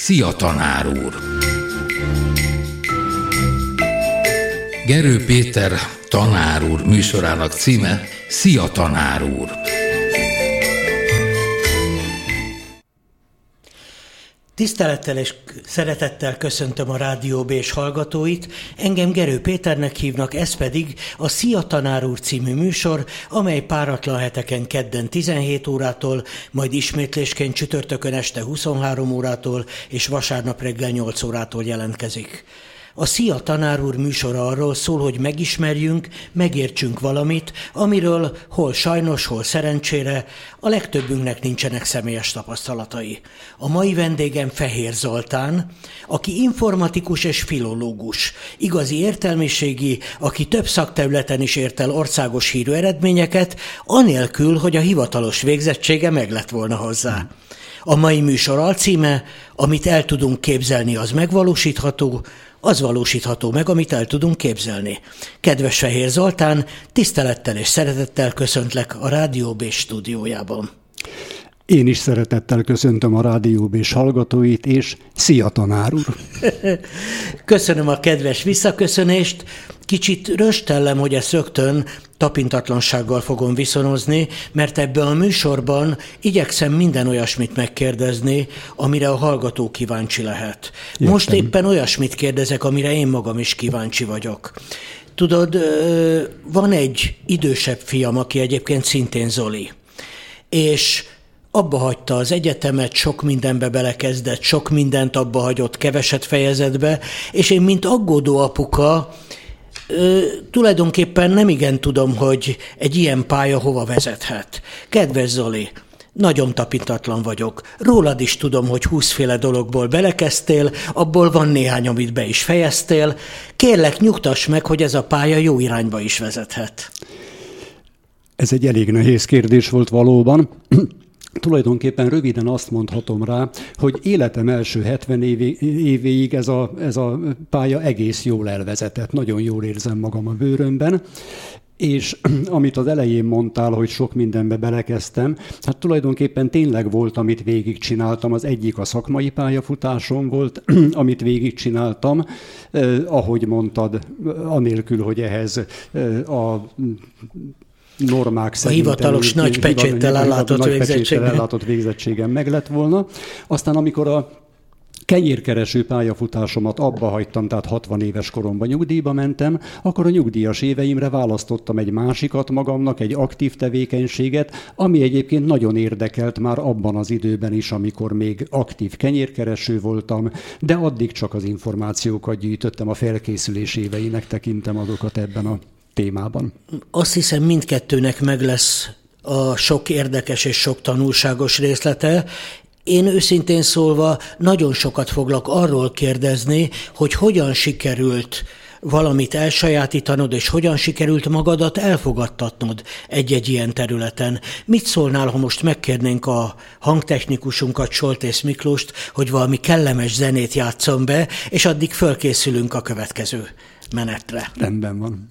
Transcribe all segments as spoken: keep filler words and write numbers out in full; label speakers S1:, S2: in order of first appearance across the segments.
S1: Szia, tanár úr! Gerő Péter tanár úr műsorának címe Szia, tanár úr!
S2: Tisztelettel és szeretettel köszöntöm a Rádió Bés hallgatóit, engem Gerő Péternek hívnak, ez pedig a Szia, tanár úr című műsor, amely páratlan heteken kedden tizenhét órától, majd ismétlésként csütörtökön este huszonhárom órától és vasárnap reggel nyolc órától jelentkezik. A Szia, tanár úr műsora arról szól, hogy megismerjünk, megértsünk valamit, amiről hol sajnos, hol szerencsére a legtöbbünknek nincsenek személyes tapasztalatai. A mai vendégem Fehér Zoltán, aki informatikus és filológus, igazi értelmiségi, aki több szakterületen is ért el országos hírű eredményeket, anélkül, hogy a hivatalos végzettsége meg lett volna hozzá. A mai műsor alcíme, amit el tudunk képzelni, az megvalósítható, az valósítható meg, amit el tudunk képzelni. Kedves Fehér Zoltán, tisztelettel és szeretettel köszöntlek a Rádió Bés stúdiójában.
S3: Én is szeretettel köszöntöm a Rádió Bés hallgatóit, és szia, tanár úr!
S2: Köszönöm a kedves visszaköszönést. Kicsit röstellem, hogy ezt rögtön tapintatlansággal fogom viszonozni, mert ebben a műsorban igyekszem minden olyasmit megkérdezni, amire a hallgató kíváncsi lehet. Értem. Most éppen olyasmit kérdezek, amire én magam is kíváncsi vagyok. Tudod, van egy idősebb fiam, aki egyébként szintén Zoli, és abba hagyta az egyetemet, sok mindenbe belekezdett, sok mindent abba hagyott, keveset fejezett be, és én, mint aggódó apuka, Ö, tulajdonképpen nem igen tudom, hogy egy ilyen pálya hova vezethet. Kedves Zoli, nagyon tapintatlan vagyok. Rólad is tudom, hogy húszféle dologból belekezdtél, abból van néhány, amit be is fejeztél. Kérlek, nyugtass meg, hogy ez a pálya jó irányba is vezethet.
S3: Ez egy elég nehéz kérdés volt valóban. Tulajdonképpen röviden azt mondhatom rá, hogy életem első hetven évéig ez a, ez a pálya egész jól elvezetett. Nagyon jól érzem magam a bőrömben. És amit az elején mondtál, hogy sok mindenbe belekezdtem, hát tulajdonképpen tényleg volt, amit végigcsináltam. Az egyik a szakmai pályafutásom volt, amit végigcsináltam, eh, ahogy mondtad, anélkül, hogy ehhez eh, a normák
S2: a
S3: szerint
S2: hivatalos nagy pecséttel ellátott végzettségem.
S3: ellátott végzettségem meg lett volna. Aztán amikor a kenyérkereső pályafutásomat abba hagytam, tehát hatvan éves koromban nyugdíjba mentem, akkor a nyugdíjas éveimre választottam egy másikat magamnak, egy aktív tevékenységet, ami egyébként nagyon érdekelt már abban az időben is, amikor még aktív kenyérkereső voltam, de addig csak az információkat gyűjtöttem, a felkészülés éveinek tekintem azokat ebben a témában.
S2: Azt hiszem, mindkettőnek meg lesz a sok érdekes és sok tanulságos részlete. Én őszintén szólva nagyon sokat foglak arról kérdezni, hogy hogyan sikerült valamit elsajátítanod, és hogyan sikerült magadat elfogadtatnod egy-egy ilyen területen. Mit szólnál, ha most megkérnénk a hangtechnikusunkat, Soltész Miklóst, hogy valami kellemes zenét játsszon be, és addig fölkészülünk a következő menetre.
S3: Rendben van.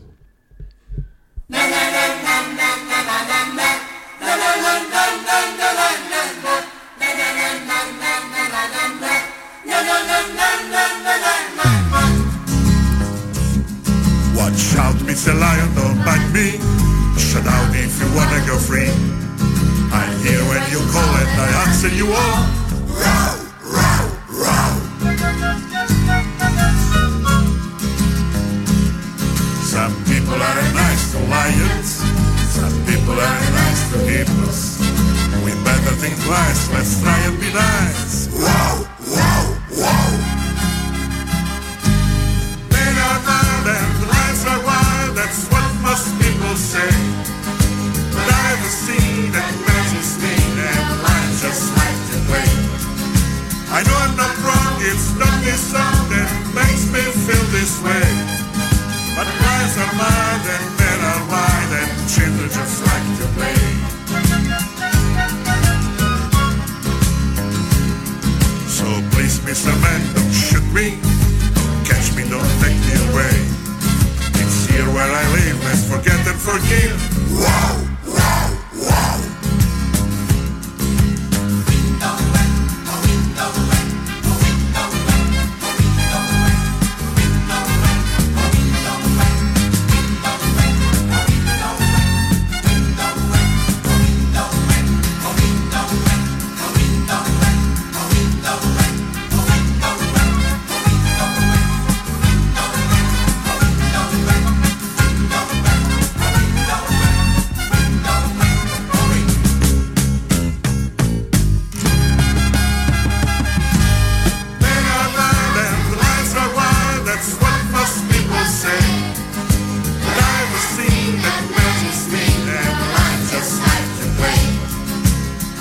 S4: Watch out, Mister Lion, don't bite me. Shut down if you wanna go free. I hear when you call and I answer you all. Row, row, row. Some people are nice to lions. Some people are nice to hippos. We better think twice, let's try and be nice. Wow, wow, wow. Men are mild and lions are wild, that's what most people say. But I've seen that matches me and lions just like to play. I know I'm not wrong, it's not this song that makes me feel this way. But lions are mild and men are wild and children just like to play. So please, Mister Man, don't shoot me. Don't catch me, don't take me away. It's here where I live, let's forget and forgive. Wow, wow, wow.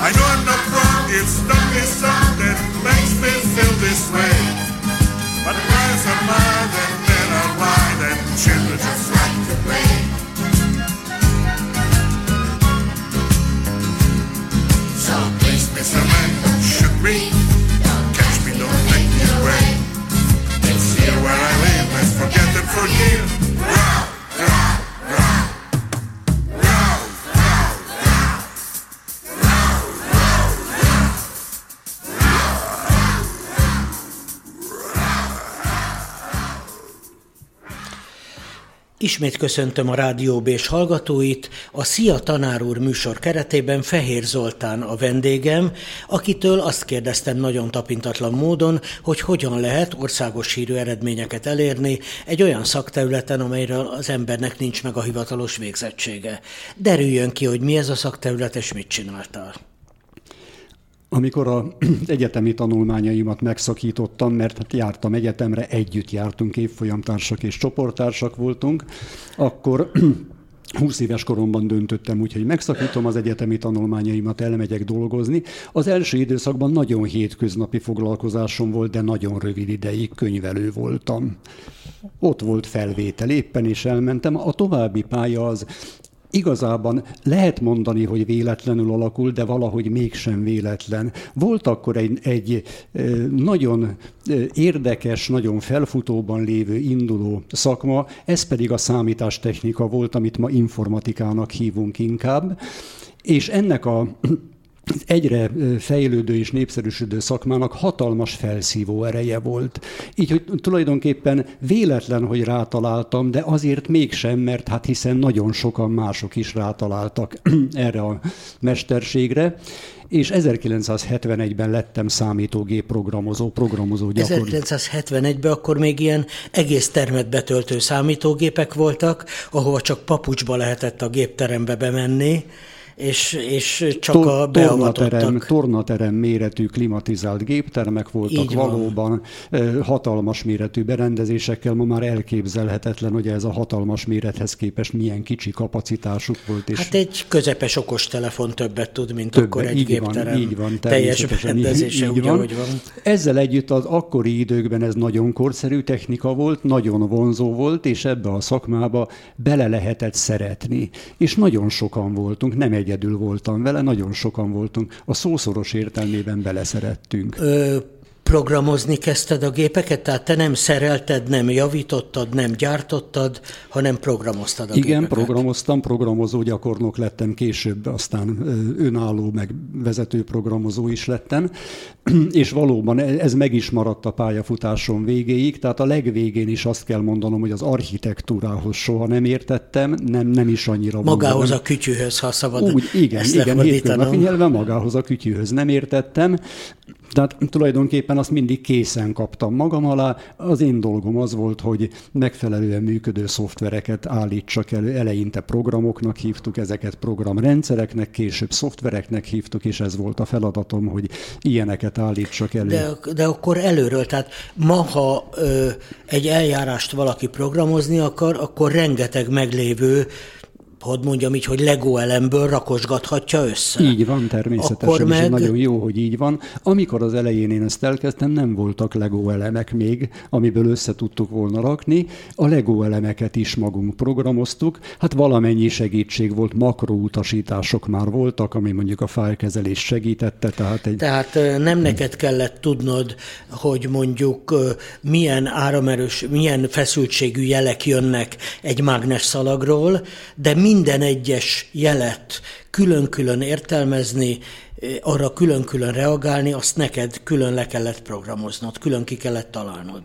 S4: I know I'm not wrong, it's not me song that makes me feel this way. But lives are more than men are wide and children just like to play. So please, Mister Man, don't shoot me, don't catch me, don't take me away. It's here where I live, let's forget and forgive. Row, row, row.
S2: Ismét köszöntöm a Rádió Bés hallgatóit. A Szia Tanár úr műsor keretében Fehér Zoltán a vendégem, akitől azt kérdeztem nagyon tapintatlan módon, hogy hogyan lehet országos hírű eredményeket elérni egy olyan szakterületen, amelyről az embernek nincs meg a hivatalos végzettsége. Derüljön ki, hogy mi ez a szakterület, és mit csináltál.
S3: Amikor az egyetemi tanulmányaimat megszakítottam, mert hát jártam egyetemre, együtt jártunk, évfolyamtársak és csoporttársak voltunk, akkor húsz éves koromban döntöttem úgy, hogy megszakítom az egyetemi tanulmányaimat, elmegyek dolgozni. Az első időszakban nagyon hétköznapi foglalkozásom volt, de nagyon rövid ideig könyvelő voltam. Ott volt felvétel, éppen is elmentem. A további pálya az igazában lehet mondani, hogy véletlenül alakul, de valahogy mégsem véletlen. Volt akkor egy, egy nagyon érdekes, nagyon felfutóban lévő induló szakma, ez pedig a számítástechnika volt, amit ma informatikának hívunk inkább, és ennek a egyre fejlődő és népszerűsödő szakmának hatalmas felszívó ereje volt. Így, hogy tulajdonképpen véletlen, hogy rátaláltam, de azért mégsem, mert hát hiszen nagyon sokan mások is rátaláltak erre a mesterségre, és ezerkilencszázhetvenegyben lettem számítógép programozó, programozó gyakorló.
S2: ezerkilencszázhetvenegyben akkor még ilyen egész termet betöltő számítógépek voltak, ahova csak papucsba lehetett a gépterembe bemenni, És, és csak Tor- a beavatottak.
S3: Tornaterem, tornaterem méretű klimatizált géptermek voltak. Így valóban van. Hatalmas méretű berendezésekkel. Ma már elképzelhetetlen, hogy ez a hatalmas mérethez képest milyen kicsi kapacitásuk volt. És
S2: hát egy közepes okostelefon többet tud, mint többet, akkor egy így gépterem.
S3: Van, így van,
S2: teljes berendezése, úgy, ahogy van.
S3: Ezzel együtt az akkori időkben ez nagyon korszerű technika volt, nagyon vonzó volt, és ebbe a szakmába bele lehetett szeretni. És nagyon sokan voltunk, nem egyedül voltam vele, nagyon sokan voltunk. A szószoros értelmében beleszerettünk.
S2: Ö, programozni kezdted a gépeket? Tehát te nem szerelted, nem javítottad, nem gyártottad, hanem programoztad a
S3: Igen,
S2: gépeket? Igen,
S3: programoztam, programozó gyakornok lettem később, aztán önálló, meg vezető programozó is lettem, és valóban ez meg is maradt a pályafutásom végéig, tehát a legvégén is azt kell mondanom, hogy az architektúrához soha nem értettem, nem, nem is annyira...
S2: Magához
S3: mondom,
S2: a kütyűhöz, ha szabad.
S3: Úgy, igen, igen, hétköznapi nyelven magához a kütyűhöz nem értettem, tehát tulajdonképpen azt mindig készen kaptam magam alá. Az én dolgom az volt, hogy megfelelően működő szoftvereket állítsak elő. Eleinte programoknak hívtuk, ezeket programrendszereknek, később szoftvereknek hívtuk, és ez volt a feladatom, hogy ilyeneket állítsak elő.
S2: De, de akkor előről, tehát ma, ha ö, egy eljárást valaki programozni akar, akkor rengeteg meglévő, hogy mondjam így, hogy Lego elemből rakosgathatja össze.
S3: Így van, természetesen,
S2: Akkor meg...
S3: és nagyon jó, hogy így van. Amikor az elején én ezt elkezdtem, nem voltak Lego elemek még, amiből össze tudtuk volna rakni. A Lego elemeket is magunk programoztuk. Hát valamennyi segítség volt, makróutasítások már voltak, ami mondjuk a fájlkezelés segítette. Tehát, egy...
S2: tehát nem neked kellett tudnod, hogy mondjuk milyen áramerős, milyen feszültségű jelek jönnek egy mágnes szalagról, de mi minden egyes jelet külön-külön értelmezni, arra külön-külön reagálni, azt neked külön le kellett programoznod, külön ki kellett találnod.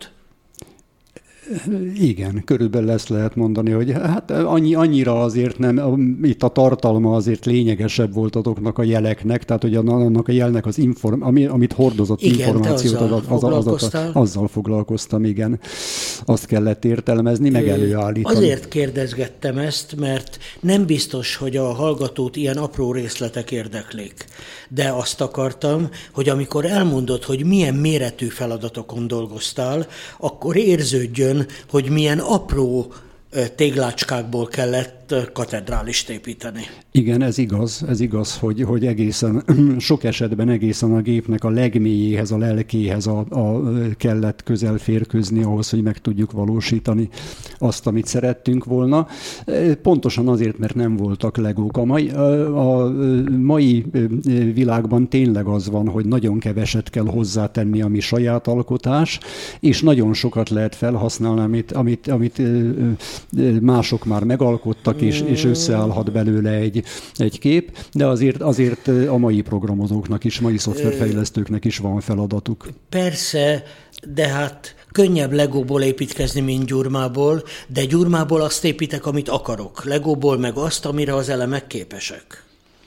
S3: Igen, körülbelül ezt lehet mondani, hogy hát annyi, annyira azért nem, itt a tartalma azért lényegesebb volt azoknak a jeleknek, tehát hogy annak a jelnek az inform, ami, amit hordozott igen, információt, azzal, az, az, az, az, azzal foglalkoztam, igen. Azt kellett értelmezni, meg előállítani.
S2: Azért kérdezgettem ezt, mert nem biztos, hogy a hallgatót ilyen apró részletek érdeklik. De azt akartam, hogy amikor elmondod, hogy milyen méretű feladatokon dolgoztál, akkor érződjön, hogy milyen apró téglácskákból kellett lehetett katedrálist építeni.
S3: Igen, ez igaz, ez igaz, hogy, hogy egészen, sok esetben egészen a gépnek a legmélyéhez, a lelkéhez a, a kellett közel férkőzni ahhoz, hogy meg tudjuk valósítani azt, amit szerettünk volna. Pontosan azért, mert nem voltak legók. A mai, a, a mai világban tényleg az van, hogy nagyon keveset kell hozzátenni a mi saját alkotás, és nagyon sokat lehet felhasználni, amit, amit, amit mások már megalkottak, és, és összeállhat belőle egy, egy kép, de azért, azért a mai programozóknak is, mai szoftverfejlesztőknek is van feladatuk.
S2: Persze, de hát könnyebb legóból építkezni, mint gyurmából, de gyurmából azt építek, amit akarok. Legóból meg azt, amire az elemek képesek.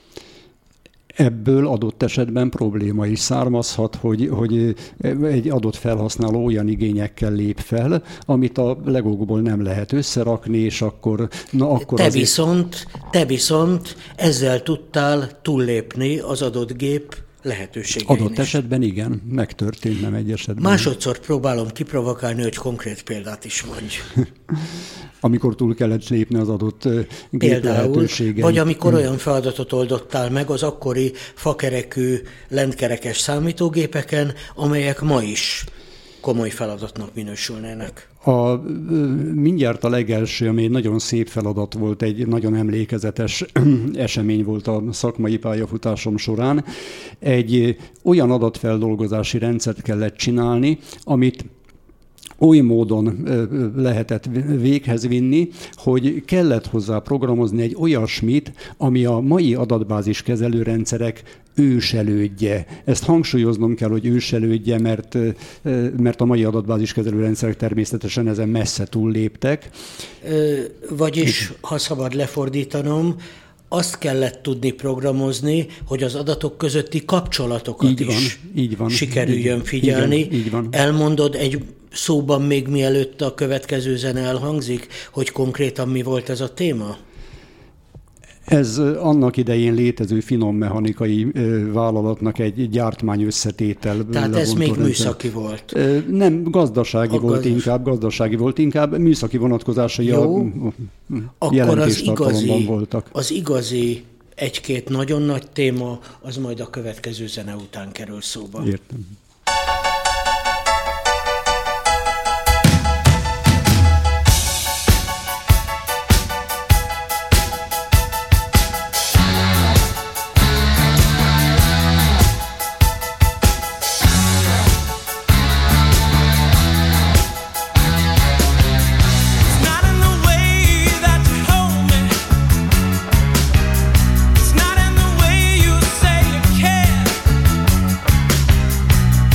S3: Ebből adott esetben probléma is származhat, hogy, hogy egy adott felhasználó olyan igényekkel lép fel, amit a legókból nem lehet összerakni, és akkor... Na, akkor
S2: te,
S3: azért...
S2: viszont, te viszont ezzel tudtál túllépni az adott gép lehetőségein
S3: Adott
S2: is.
S3: esetben igen, megtörtént, nem egy esetben.
S2: Másodszor próbálom kiprovokálni, hogy konkrét példát is mondj.
S3: Amikor túl kellett lépni az adott gép lehetőségen.
S2: Vagy amikor olyan feladatot oldottál meg az akkori fakerekű, lentkerekes számítógépeken, amelyek ma is komoly feladatnak minősülnének.
S3: A, mindjárt a legelső, ami egy nagyon szép feladat volt, egy nagyon emlékezetes esemény volt a szakmai pályafutásom során. Egy olyan adatfeldolgozási rendszert kellett csinálni, amit oly módon lehetett véghez vinni, hogy kellett hozzá programozni egy olyasmit, ami a mai adatbázis kezelőrendszerek őselődje. Ezt hangsúlyoznom kell, hogy őselődje, mert, mert a mai adatbázis kezelőrendszerek természetesen ezen messze túlléptek.
S2: Ö, vagyis, ha szabad lefordítanom, azt kellett tudni programozni, hogy az adatok közötti kapcsolatokat
S3: így van,
S2: is
S3: így van,
S2: sikerüljön
S3: így,
S2: figyelni.
S3: Igen, így van.
S2: Elmondod egy szóban még mielőtt a következő zene elhangzik, hogy konkrétan mi volt ez a téma?
S3: Ez annak idején létező finom mechanikai vállalatnak egy gyártmány összetétel.
S2: Tehát ez még műszaki volt?
S3: Nem, gazdasági
S2: a
S3: volt
S2: gazdas...
S3: inkább, gazdasági volt inkább, műszaki vonatkozásai
S2: Jó,
S3: a jelentéstartalomban voltak.
S2: Az igazi egy-két nagyon nagy téma, az majd a következő zene után kerül szóba.
S3: Értem.
S5: It's not in the way you say you care.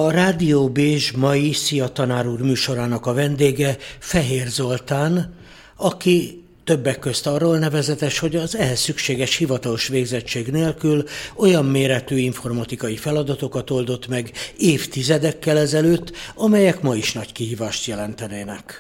S2: A Rádió Bézs mai Szia Tanár úr műsorának a vendége Fehér Zoltán, aki többek közt arról nevezetes, hogy az ehhez szükséges hivatalos végzettség nélkül olyan méretű informatikai feladatokat oldott meg évtizedekkel ezelőtt, amelyek ma is nagy kihívást jelentenének.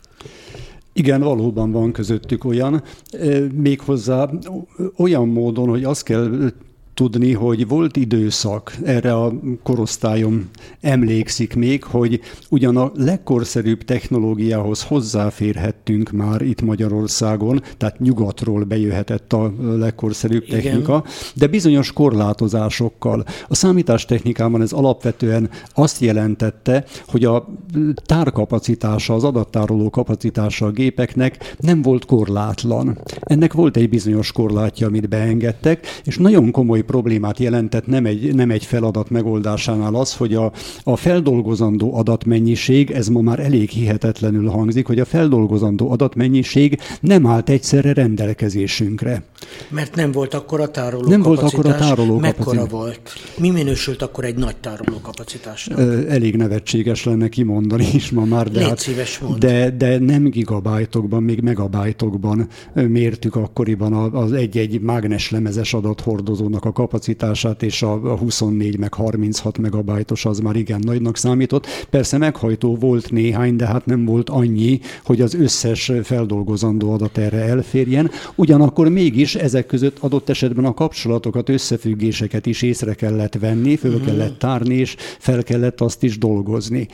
S3: Igen, valóban van közöttük olyan, méghozzá olyan módon, hogy azt kell tudni, hogy volt időszak, erre a korosztályom emlékszik még, hogy ugyan a legkorszerűbb technológiához hozzáférhettünk már itt Magyarországon, tehát nyugatról bejöhetett a legkorszerűbb
S2: Igen.
S3: technika, de bizonyos korlátozásokkal. A számítástechnikában ez alapvetően azt jelentette, hogy a tárkapacitása, az adattároló kapacitása a gépeknek nem volt korlátlan. Ennek volt egy bizonyos korlátja, amit beengedtek, és nagyon komoly problémát jelentett nem egy, nem egy feladat megoldásánál az, hogy a, a feldolgozandó adatmennyiség, ez ma már elég hihetetlenül hangzik, hogy a feldolgozandó adatmennyiség nem állt egyszerre rendelkezésünkre.
S2: Mert nem volt akkor a tároló
S3: nem
S2: kapacitás.
S3: volt akkor a tároló
S2: Mekkora
S3: kapacitás.
S2: volt? Mi minősült akkor egy nagy tároló kapacitásnak?
S3: Elég nevetséges lenne kimondani is ma már, de,
S2: Légy
S3: hát,
S2: szíves, mondd.
S3: de, de nem gigabájtokban, még megabájtokban mértük akkoriban az egy-egy mágneslemezes adathordozónak a kapacitását, és a huszonnégy meg harminchat megabájtos az már igen nagynak számított. Persze meghajtó volt néhány, de hát nem volt annyi, hogy az összes feldolgozandó adat erre elférjen. Ugyanakkor mégis ezek között adott esetben a kapcsolatokat, összefüggéseket is észre kellett venni, föl mm. kellett tárni, és fel kellett azt is dolgozni.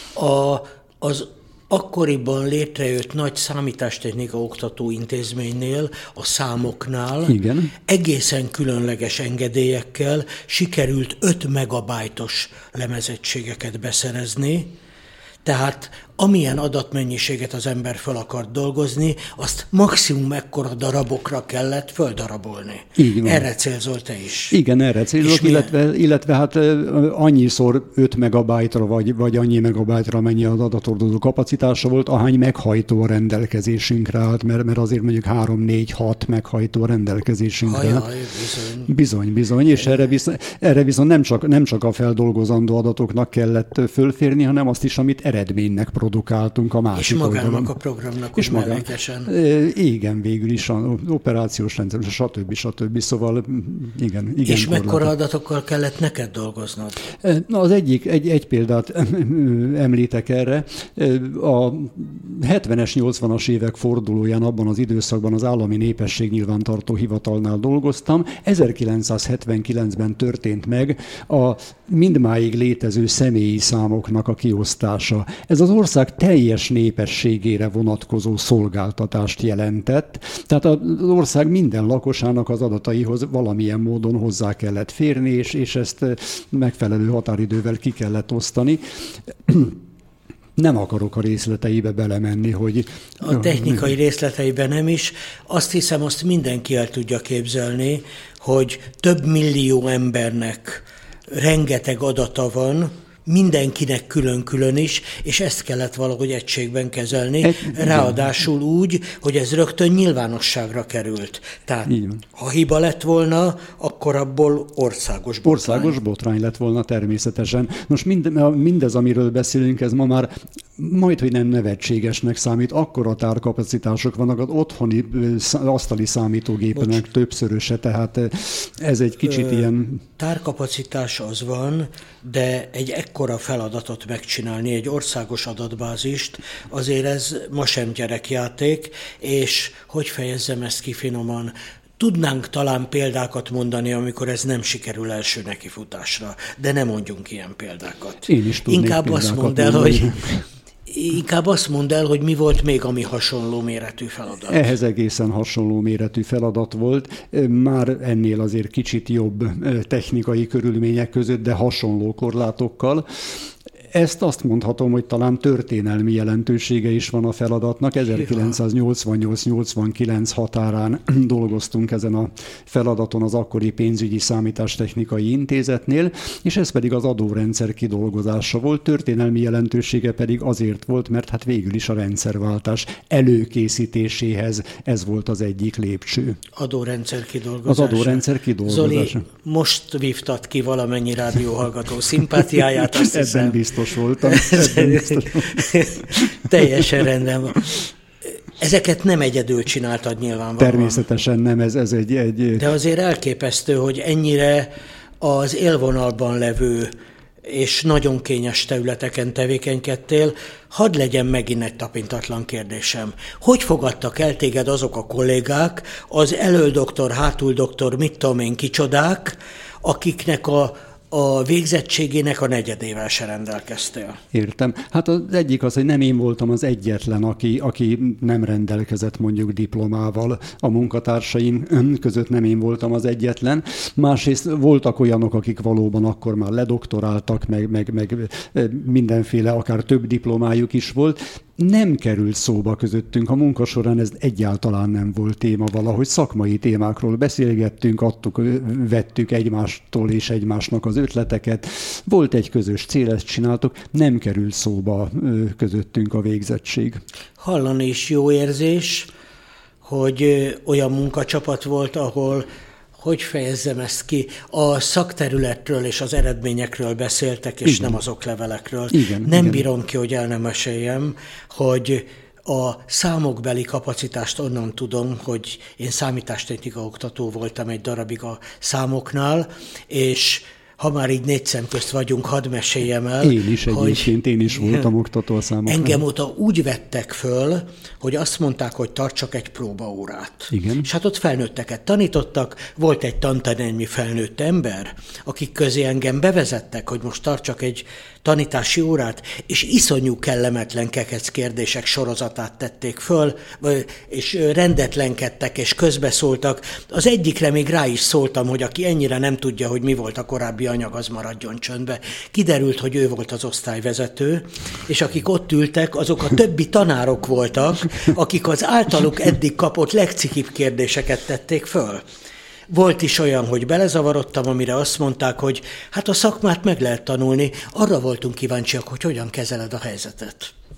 S2: A, az akkoriban létrejött nagy számítástechnika oktató intézménynél, a számoknál
S3: Igen.
S2: egészen különleges engedélyekkel sikerült öt megabájtos lemezettségeket beszerezni, tehát amilyen adatmennyiséget az ember fel akart dolgozni, azt maximum ekkora darabokra kellett földarabolni. Erre célzol te is.
S3: Igen, erre célzok, illetve, illetve hát annyiszor öt megabájtra, vagy, vagy annyi megabájtra, amennyi az adathordozó kapacitása volt, ahány meghajtó a rendelkezésünkre állt, mert, mert azért mondjuk három, négy, hat meghajtó a rendelkezésünkre állt.
S2: Ajaj, bizony.
S3: Bizony, bizony, és erre viszont, erre viszont nem, csak, nem csak a feldolgozandó adatoknak kellett fölférni, hanem azt is, amit eredménynek produkáltunk a másik
S2: És magának
S3: oldalon.
S2: a programnak,
S3: és
S2: hogy mellékesen.
S3: Igen, végül is, a operációs rendszer, stb. stb. Szóval igen, igen.
S2: És mekkora adatokkal kellett neked dolgoznod?
S3: Na, az egyik, egy, egy példát említek erre. A hetvenes, nyolcvanas évek fordulóján abban az időszakban az Állami Népességnyilvántartó Hivatalnál dolgoztam. ezerkilencszázhetvenkilencben történt meg a mindmáig létező személyi számoknak a kiosztása. Ez az ország teljes népességére vonatkozó szolgáltatást jelentett, tehát az ország minden lakosának az adataihoz valamilyen módon hozzá kellett férni, és, és ezt megfelelő határidővel ki kellett osztani. Nem akarok a részleteibe belemenni, hogy...
S2: A technikai részleteibe nem is. Azt hiszem, azt mindenki el tudja képzelni, hogy több millió embernek rengeteg adata van, mindenkinek külön-külön is, és ezt kellett valahogy egységben kezelni, egy, ráadásul úgy, hogy ez rögtön nyilvánosságra került. Tehát ha hiba lett volna, akkor abból országos botrány.
S3: Országos botrány lett volna természetesen. Most mind, mindez, amiről beszélünk, ez ma már majdhogy nem nevetségesnek számít, akkora tárkapacitások vannak az otthoni asztali számítógépenek Bocs. többszöröse, tehát ez egy kicsit Ö, ilyen...
S2: Tárkapacitás az van, de egy ekkora feladatot megcsinálni, egy országos adatbázist, azért ez ma sem gyerekjáték, és hogy fejezzem ezt ki finoman, tudnánk talán példákat mondani, amikor ez nem sikerül első nekifutásra, de ne mondjunk ilyen példákat.
S3: Én is tudnék
S2: Inkább
S3: példákat
S2: azt mondd el,
S3: mondani.
S2: hogy Inkább azt mondd el, hogy mi volt még, ami hasonló méretű feladat.
S3: Ehhez egészen hasonló méretű feladat volt. Már ennél azért kicsit jobb technikai körülmények között, de hasonló korlátokkal. Ezt azt mondhatom, hogy talán történelmi jelentősége is van a feladatnak. ezerkilencszáznyolcvannyolc nyolcvankilenc határán dolgoztunk ezen a feladaton az akkori pénzügyi számítástechnikai intézetnél, és ez pedig az adórendszer kidolgozása volt. Történelmi jelentősége pedig azért volt, mert hát végül is a rendszerváltás előkészítéséhez ez volt az egyik lépcső.
S2: Adórendszer kidolgozása.
S3: Az adórendszer kidolgozása.
S2: Zoli, most vívtad ki valamennyi rádióhallgató szimpátiáját, azt
S3: Ebben
S2: hiszem.
S3: biztos voltam. Ebben biztos.
S2: Teljesen rendben van. Ezeket nem egyedül csináltad nyilvánvalóan.
S3: Természetesen nem, ez, ez egy, egy...
S2: De azért elképesztő, hogy ennyire az élvonalban levő és nagyon kényes területeken tevékenykedtél. Hadd legyen megint egy tapintatlan kérdésem. Hogy fogadtak el téged azok a kollégák, az elöldoktor, hátuldoktor, mit tudom én kicsodák, akiknek a a végzettségének a negyedével se rendelkeztél?
S3: Értem. Hát az egyik az, hogy nem én voltam az egyetlen, aki, aki nem rendelkezett mondjuk diplomával. A munkatársaim között nem én voltam az egyetlen. Másrészt voltak olyanok, akik valóban akkor már ledoktoráltak, meg, meg, meg mindenféle, akár több diplomájuk is volt. Nem került szóba közöttünk. A munka során ez egyáltalán nem volt téma valahogy. Szakmai témákról beszélgettünk, adtuk, vettük egymástól és egymásnak az ötleteket. Volt egy közös cél, ezt csináltuk. Nem került szóba közöttünk a végzettség.
S2: Hallani is jó érzés, hogy olyan munkacsapat volt, ahol, hogy fejezzem ezt ki, a szakterületről és az eredményekről beszéltek, és igen, nem az oklevelekről.
S3: Igen,
S2: nem
S3: igen.
S2: bírom ki, hogy el nem meséljem, hogy a számokbeli kapacitást onnan tudom, hogy én számítástechnika oktató voltam egy darabig a számoknál, és ha már így négy szem közt vagyunk, hadd meséljem el.
S3: Én is egyébként, én is voltam oktató a számoknál.
S2: Engem óta úgy vettek föl, hogy azt mondták, hogy tartsak egy próbaórát.
S3: Igen.
S2: És hát ott felnőtteket tanítottak, volt egy tantanánymi felnőtt ember, akik közé engem bevezettek, hogy most tartsak egy tanítási órát, és iszonyú kellemetlen kekec kérdések sorozatát tették föl, és rendetlenkedtek, és közbeszóltak. Az egyikre még rá is szóltam, hogy aki ennyire nem tudja, hogy mi volt a korábbi anyag, az maradjon csöndbe. Kiderült, hogy ő volt az osztályvezető, és akik ott ültek, azok a többi tanárok voltak, akik az általuk eddig kapott legcikibb kérdéseket tették föl. Volt is olyan, hogy belezavarodtam, amire azt mondták, hogy hát a szakmát meg lehet tanulni, arra voltunk kíváncsiak, hogy hogyan kezeled a helyzetet.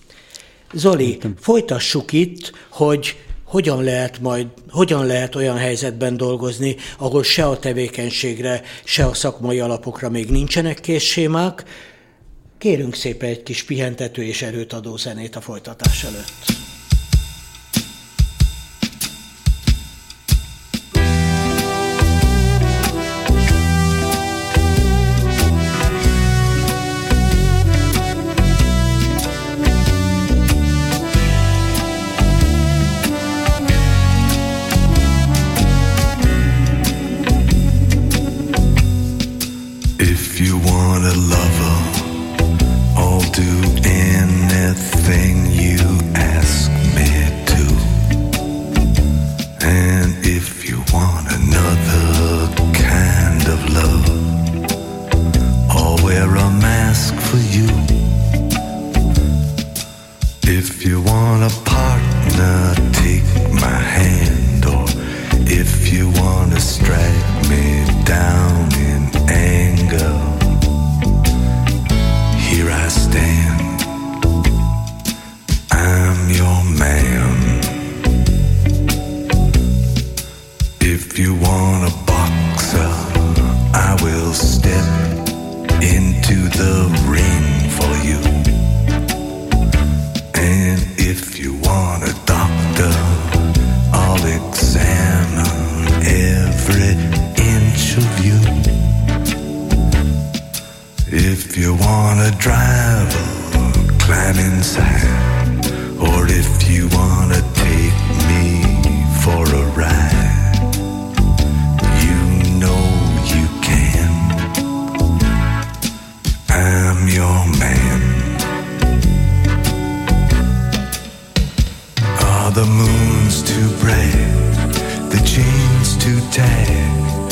S2: Zoli, Értem. Folytassuk itt, hogy hogyan lehet majd, hogyan lehet olyan helyzetben dolgozni, ahol se a tevékenységre, se a szakmai alapokra még nincsenek készsémák. Kérünk szépen egy kis pihentető és erőt adó zenét a folytatás előtt.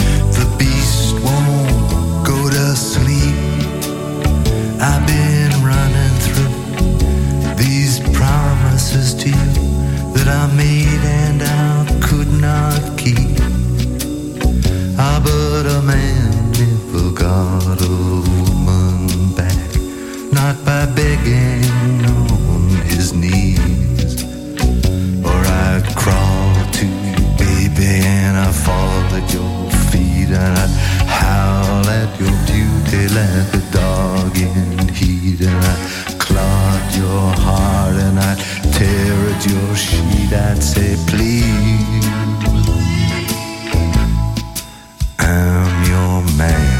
S5: I've been running by begging on his knees, or I'd crawl to you, baby, and I'd fall at your feet, and I'd howl at your beauty like a dog in heat, and I'd clog your heart, and I'd tear at your sheet. I'd say, please, I'm your man.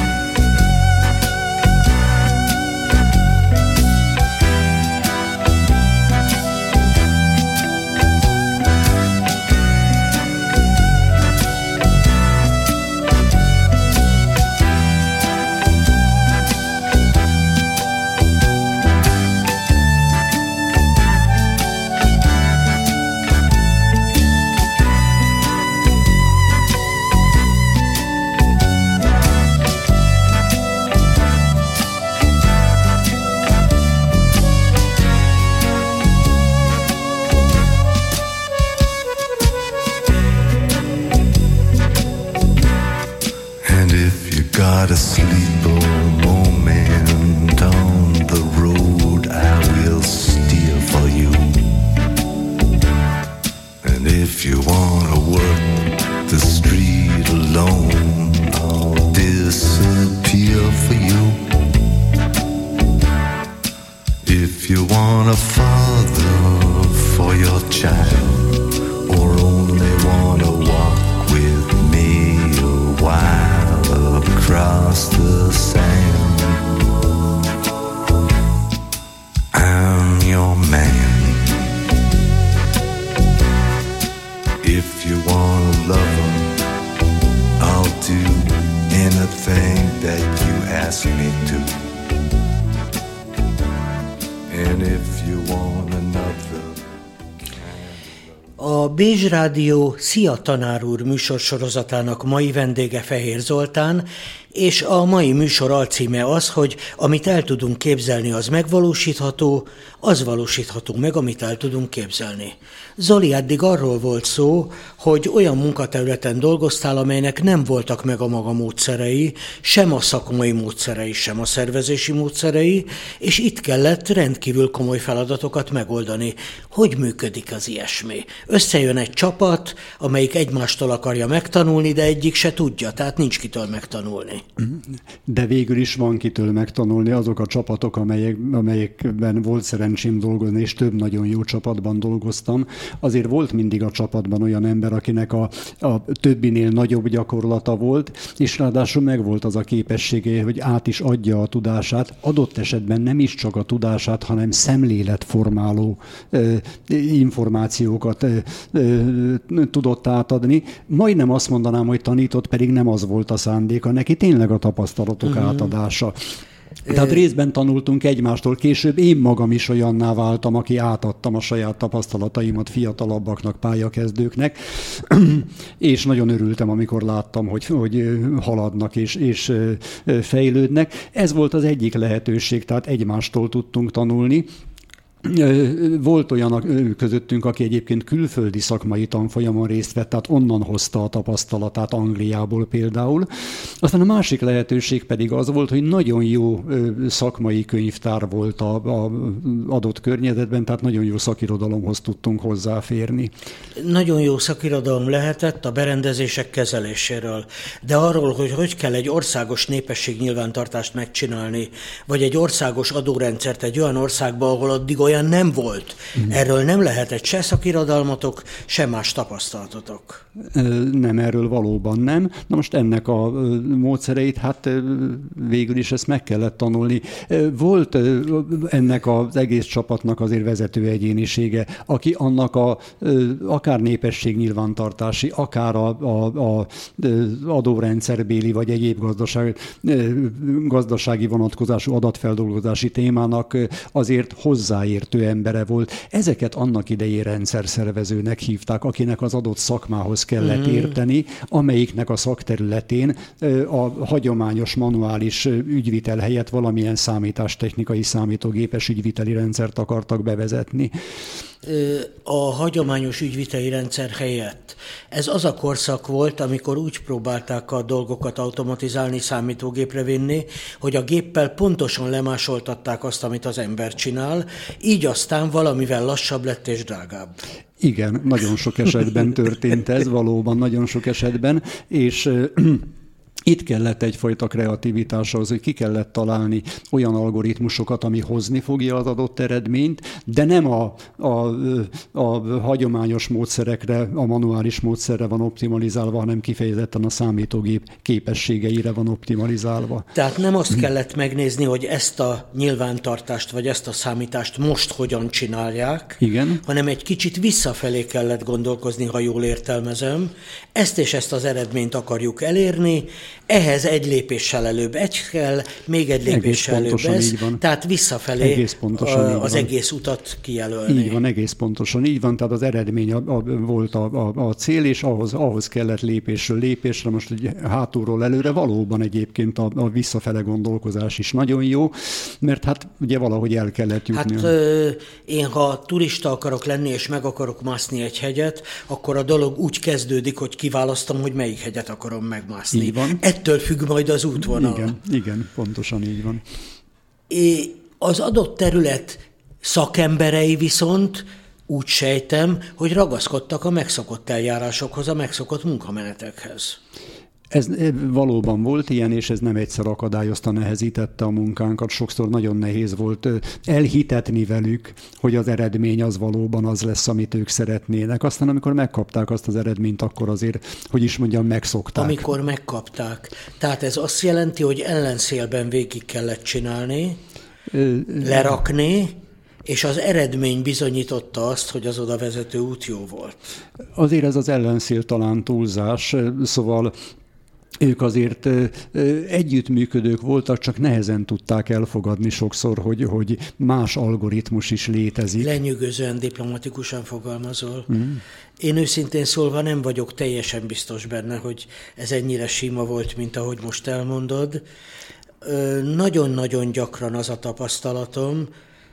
S5: Got a sleeper moment on the road, I will steer for you. And if you wanna work the street alone, I'll disappear for you. If you want a father for your child, or only wanna walk with me a while across the sand, I'm your man. If you want a lover, I'll do anything that you ask me to. And if you want another.
S2: A Bézs Rádió Szia Tanár úr műsorsorozatának mai vendége Fehér Zoltán, és a mai műsor alcíme az, hogy amit el tudunk képzelni, az megvalósítható, az valósíthatunk meg, amit el tudunk képzelni. Zoli, eddig arról volt szó, hogy olyan munkaterületen dolgoztál, amelynek nem voltak meg a maga módszerei, sem a szakmai módszerei, sem a szervezési módszerei, és itt kellett rendkívül komoly feladatokat megoldani. Hogy működik az ilyesmi? Összejön egy csapat, amelyik egymástól akarja megtanulni, de egyik se tudja, tehát nincs kitől megtanulni.
S3: De végül is van kitől megtanulni. Azok a csapatok, amelyek, amelyekben volt szerencsém dolgozni, és több nagyon jó csapatban dolgoztam, azért volt mindig a csapatban olyan ember, akinek a, a többinél nagyobb gyakorlata volt, és ráadásul megvolt az a képessége, hogy át is adja a tudását, adott esetben nem is csak a tudását, hanem szemléletformáló ö, információkat ö, ö, tudott átadni. Majdnem azt mondanám, hogy tanított, pedig nem az volt a szándéka. Neki tényleg a tapasztalatok uh-huh. átadása. Tehát részben tanultunk egymástól, később én magam is olyanná váltam, aki átadtam a saját tapasztalataimat fiatalabbaknak, pályakezdőknek, és nagyon örültem, amikor láttam, hogy, hogy haladnak és, és fejlődnek. Ez volt az egyik lehetőség, tehát egymástól tudtunk tanulni. Volt olyan közöttünk, aki egyébként külföldi szakmai tanfolyamon részt vett, tehát onnan hozta a tapasztalatát, Angliából például. Aztán a másik lehetőség pedig az volt, hogy nagyon jó szakmai könyvtár volt a, a adott környezetben, tehát nagyon jó szakirodalomhoz tudtunk hozzáférni.
S2: Nagyon jó szakirodalom lehetett a berendezések kezeléséről, de arról, hogy hogy kell egy országos népességnyilvántartást megcsinálni, vagy egy országos adórendszert egy olyan országban, ahol addig olyan nem volt. Erről nem lehetett se szakirodalmatok, se más tapasztalatotok.
S3: Nem, erről valóban nem. Na most ennek a módszereit, hát végül is ezt meg kellett tanulni. Volt ennek az egész csapatnak azért vezető egyénisége, aki annak a, akár népességnyilvántartási, akár a, a, a adórendszerbéli, vagy egyéb gazdaság, gazdasági vonatkozású adatfeldolgozási témának azért hozzáértő embere volt. Ezeket annak idején rendszerszervezőnek hívták, akinek az adott szakmához kellett érteni, amelyiknek a szakterületén a hagyományos manuális ügyvitel helyett valamilyen számítástechnikai, számítógépes ügyviteli rendszert akartak bevezetni.
S2: a hagyományos ügyviteli rendszer helyett. Ez az a korszak volt, amikor úgy próbálták a dolgokat automatizálni, számítógépre vinni, hogy a géppel pontosan lemásoltatták azt, amit az ember csinál, így aztán valamivel lassabb lett és drágább.
S3: Igen, nagyon sok esetben történt ez, valóban nagyon sok esetben, és itt kellett egyfajta kreativitáshoz, hogy ki kellett találni olyan algoritmusokat, ami hozni fogja az adott eredményt, de nem a, a, a hagyományos módszerekre, a manuális módszerre van optimalizálva, hanem kifejezetten a számítógép képességeire van optimalizálva.
S2: Tehát nem azt kellett megnézni, hogy ezt a nyilvántartást, vagy ezt a számítást most hogyan csinálják,
S3: igen,
S2: hanem egy kicsit visszafelé kellett gondolkozni, ha jól értelmezem. Ezt és ezt az eredményt akarjuk elérni, ehhez egy lépéssel előbb egy kell, még egy lépéssel előbb ez, tehát visszafelé egész a, az egész utat kijelölni.
S3: Így van, egész pontosan így van, tehát az eredmény a, a, volt a, a, a cél, és ahhoz, ahhoz kellett lépésről lépésre, most egy hátulról előre valóban egyébként a, a visszafele gondolkozás is nagyon jó, mert hát ugye valahogy el kellett jutni.
S2: Hát ö, én ha turista akarok lenni, és meg akarok mászni egy hegyet, akkor a dolog úgy kezdődik, hogy kiválasztom, hogy melyik hegyet akarom megmászni.
S3: Így van.
S2: Ettől függ majd az útvonal.
S3: Igen, igen, pontosan így van.
S2: É, az adott terület szakemberei viszont úgy sejtem, hogy ragaszkodtak a megszokott eljárásokhoz, a megszokott munkamenetekhez.
S3: Ez valóban volt ilyen, és ez nem egyszer akadályozta, nehezítette a munkánkat. Sokszor nagyon nehéz volt elhitetni velük, hogy az eredmény az valóban az lesz, amit ők szeretnének. Aztán, amikor megkapták azt az eredményt, akkor azért, hogy is mondjam, megszokták.
S2: Amikor megkapták. Tehát ez azt jelenti, hogy ellenszélben végig kellett csinálni, lerakni, és az eredmény bizonyította azt, hogy az oda vezető út jó volt.
S3: Azért ez az ellenszél talán túlzás, szóval ők azért együttműködők voltak, csak nehezen tudták elfogadni sokszor, hogy, hogy más algoritmus is létezik.
S2: Lenyűgözően diplomatikusan fogalmazol. Mm. Én őszintén szólva nem vagyok teljesen biztos benne, hogy ez ennyire sima volt, mint ahogy most elmondod. Nagyon-nagyon gyakran az a tapasztalatom,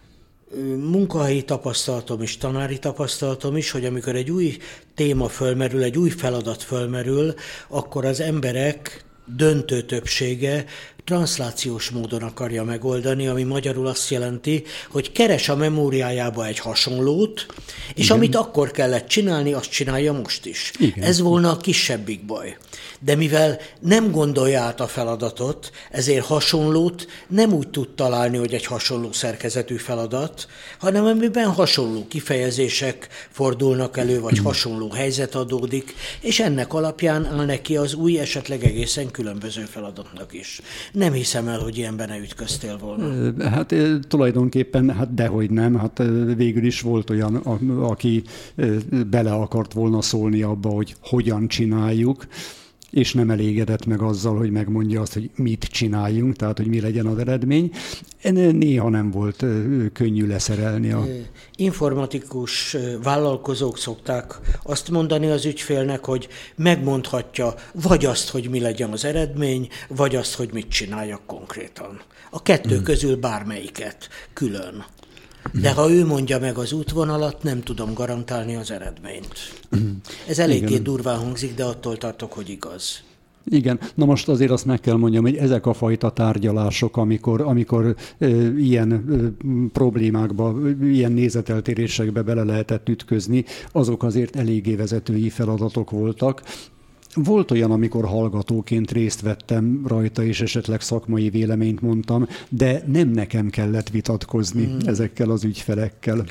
S2: munkahelyi tapasztalatom is, tanári tapasztalatom is, hogy amikor egy új téma fölmerül, egy új feladat fölmerül, akkor az emberek döntő többsége transzlációs módon akarja megoldani, ami magyarul azt jelenti, hogy keres a memóriájába egy hasonlót, és igen, amit akkor kellett csinálni, azt csinálja most is. Igen. Ez volna a kisebbik baj. De mivel nem gondolja át a feladatot, ezért hasonlót nem úgy tud találni, hogy egy hasonló szerkezetű feladat, hanem amiben hasonló kifejezések fordulnak elő, vagy hasonló helyzet adódik, és ennek alapján áll neki az új, esetleg egészen különböző feladatnak is. Nem hiszem el, hogy ilyenben ne ütköztél volna.
S3: Hát tulajdonképpen, hát dehogy nem. Hát végül is volt olyan, aki bele akart volna szólni abba, hogy hogyan csináljuk, és nem elégedett meg azzal, hogy megmondja azt, hogy mit csináljunk, tehát hogy mi legyen az eredmény. Néha nem volt könnyű leszerelni. A...
S2: Informatikus vállalkozók szokták azt mondani az ügyfélnek, hogy megmondhatja vagy azt, hogy mi legyen az eredmény, vagy azt, hogy mit csináljak konkrétan. A kettő hmm. közül bármelyiket külön. De ha ő mondja meg az útvonalat, nem tudom garantálni az eredményt. Ez eléggé igen, durván hangzik, de attól tartok, hogy igaz.
S3: Igen, na most azért azt meg kell mondjam, hogy ezek a fajta tárgyalások, amikor, amikor e, ilyen e, problémákba, ilyen nézeteltérésekbe bele lehetett ütközni, azok azért eléggé vezetői feladatok voltak. Volt olyan, amikor hallgatóként részt vettem rajta, és esetleg szakmai véleményt mondtam, de nem nekem kellett vitatkozni hmm. ezekkel az ügyfelekkel.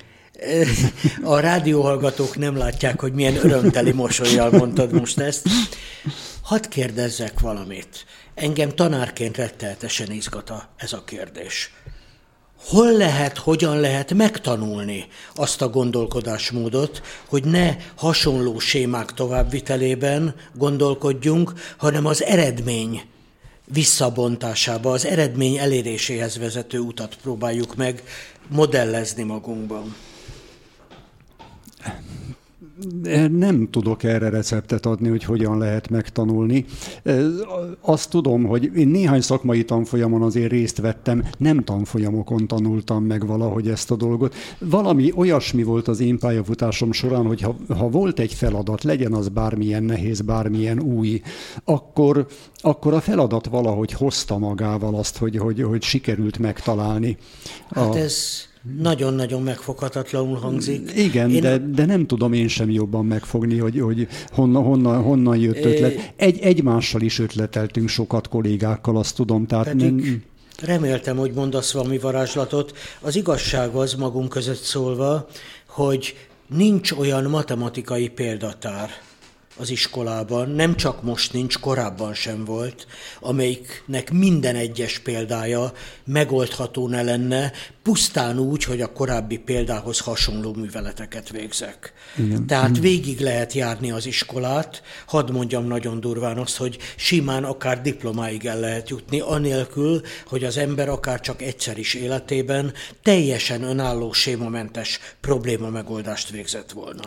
S2: A rádióhallgatók nem látják, hogy milyen örömteli mosollyal mondtad most ezt. Hadd kérdezzek valamit. Engem tanárként rettenetesen izgat ez a kérdés. Hol lehet, hogyan lehet megtanulni azt a gondolkodásmódot, hogy ne hasonló sémák továbbvitelében gondolkodjunk, hanem az eredmény visszabontásába, az eredmény eléréséhez vezető utat próbáljuk meg modellezni magunkban?
S3: Nem tudok erre receptet adni, hogy hogyan lehet megtanulni. Azt tudom, hogy én néhány szakmai tanfolyamon azért részt vettem, nem tanfolyamokon tanultam meg valahogy ezt a dolgot. Valami olyasmi volt az én pályafutásom során, hogy ha, ha volt egy feladat, legyen az bármilyen nehéz, bármilyen új, akkor, akkor a feladat valahogy hozta magával azt, hogy, hogy, hogy sikerült megtalálni.
S2: Hát
S3: a...
S2: ez... nagyon-nagyon megfoghatatlanul hangzik.
S3: Igen, én... de, de nem tudom én sem jobban megfogni, hogy, hogy honnan, honnan, honnan jött ötlet. Egy, egymással is ötleteltünk sokat kollégákkal, azt tudom. Tehát
S2: Pedig
S3: nem...
S2: reméltem, hogy mondasz valami varázslatot. Az igazság az magunk között szólva, hogy nincs olyan matematikai példatár az iskolában, nem csak most nincs, korábban sem volt, amelyiknek minden egyes példája megoldható ne lenne, pusztán úgy, hogy a korábbi példához hasonló műveleteket végzek. Igen. Tehát végig lehet járni az iskolát, hadd mondjam nagyon durván azt, hogy simán akár diplomáig el lehet jutni, anélkül, hogy az ember akár csak egyszer is életében teljesen önálló, sémamentes probléma megoldást végzett volna.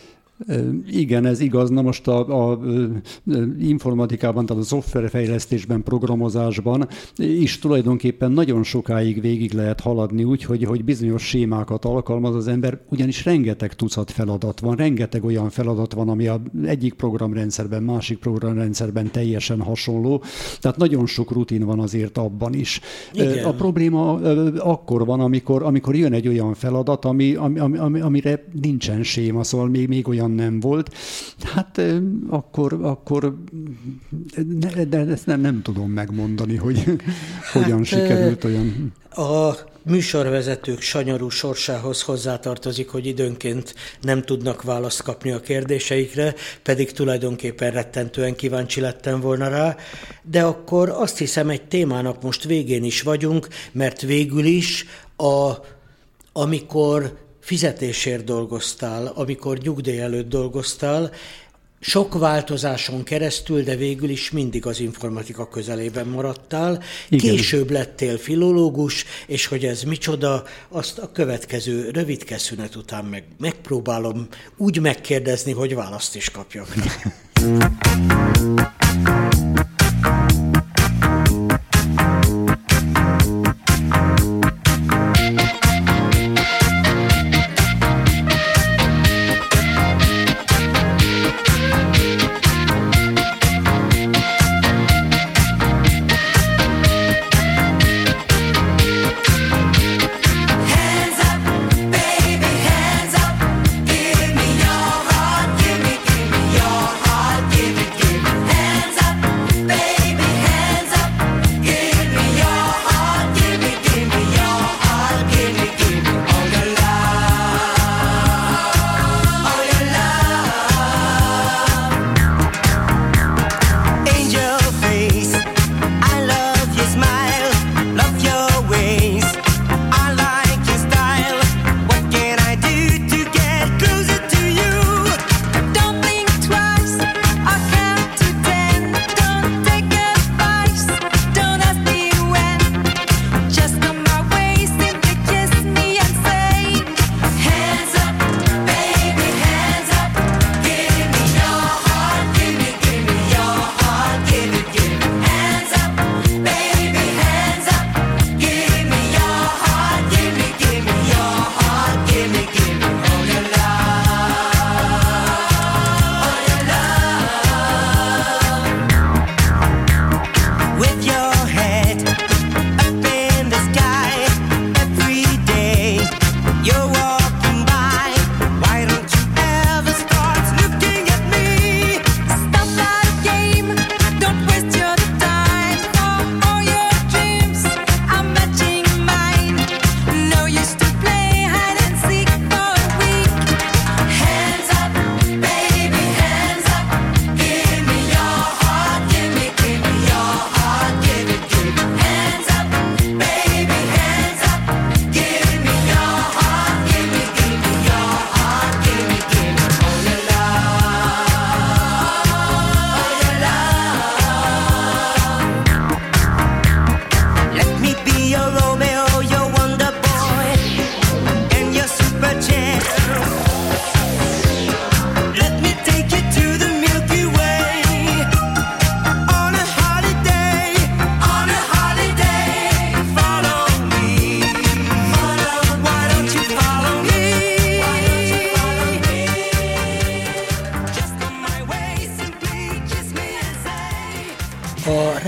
S3: Igen, ez igaz. Na most a, a informatikában, tehát a szoftverfejlesztésben, programozásban is tulajdonképpen nagyon sokáig végig lehet haladni úgy, hogy, hogy bizonyos sémákat alkalmaz az ember, ugyanis rengeteg tucat feladat van, rengeteg olyan feladat van, ami az egyik programrendszerben, másik programrendszerben teljesen hasonló, tehát nagyon sok rutin van azért abban is. Igen. A probléma akkor van, amikor, amikor jön egy olyan feladat, ami, ami, ami, amire nincsen séma, szóval még, még olyan nem volt, hát akkor, akkor de, de ezt nem, nem tudom megmondani, hogy hát, hogyan sikerült olyan...
S2: A műsorvezetők sanyarú sorsához hozzátartozik, hogy időnként nem tudnak választ kapni a kérdéseikre, pedig tulajdonképpen rettentően kíváncsi lettem volna rá, de akkor azt hiszem, egy témának most végén is vagyunk, mert végül is, a, amikor fizetésért dolgoztál, amikor nyugdíj előtt dolgoztál, sok változáson keresztül, de végül is mindig az informatika közelében maradtál. Igen. Később lettél filológus, és hogy ez micsoda, azt a következő rövidke szünet után meg, megpróbálom úgy megkérdezni, hogy választ is kapjak.
S6: Give me your heart, give me, give me your heart, give it, give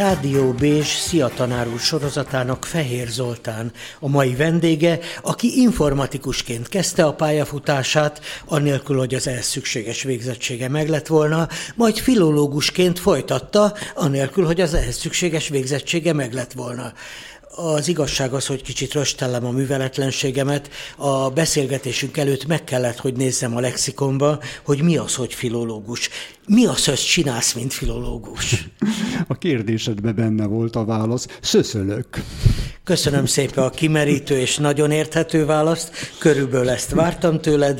S2: Rádió Bézs Szia tanár úr sorozatának Fehér Zoltán a mai vendége, aki informatikusként kezdte a pályafutását, annélkül, hogy az ehhez szükséges végzettsége meglett volna, majd filológusként folytatta, annélkül, hogy az ehhez szükséges végzettsége meglett volna. Az igazság az, hogy kicsit röstellem a műveletlenségemet. A beszélgetésünk előtt meg kellett, hogy nézzem a lexikonba, hogy mi az, hogy filológus. Mi az, hogy csinálsz, mint filológus?
S3: A kérdésedben benne volt a válasz. Szöszölök.
S2: Köszönöm szépen a kimerítő és nagyon érthető választ. Körülbelül ezt vártam tőled.